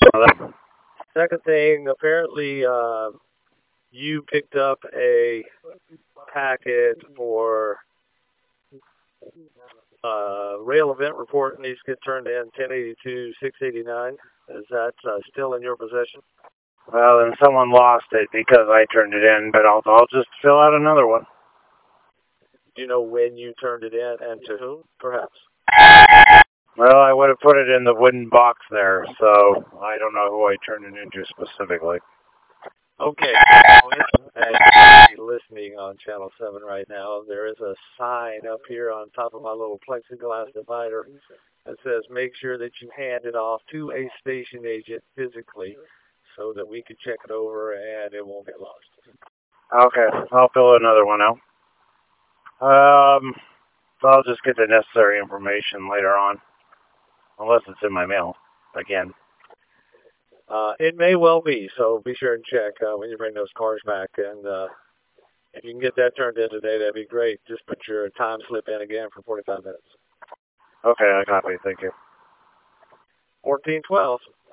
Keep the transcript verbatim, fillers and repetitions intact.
Second thing, apparently uh, you picked up a packet for uh, rail event report needs to get turned in ten eighty-two six eighty-nine. Is that uh, still in your possession? Well, then someone lost it because I turned it in, but I'll, I'll just fill out another one. Do you know when you turned it in and to whom, perhaps? Well, I would have put it in the wooden box there, so I don't know who I turned it into specifically. Okay. And listening on Channel seven right now, there is a sign up here on top of my little plexiglass divider that says, make sure that you hand it off to a station agent physically so that we can check it over and it won't get lost. Okay, I'll fill another one out. Um, so I'll just get the necessary information later on, unless it's in my mail again. Uh, it may well be, so be sure and check uh, when you bring those cars back. And uh, if you can get that turned in today, that'd be great. Just put your time slip in again for forty-five minutes. Okay, I copy. Thank you. fourteen twelve.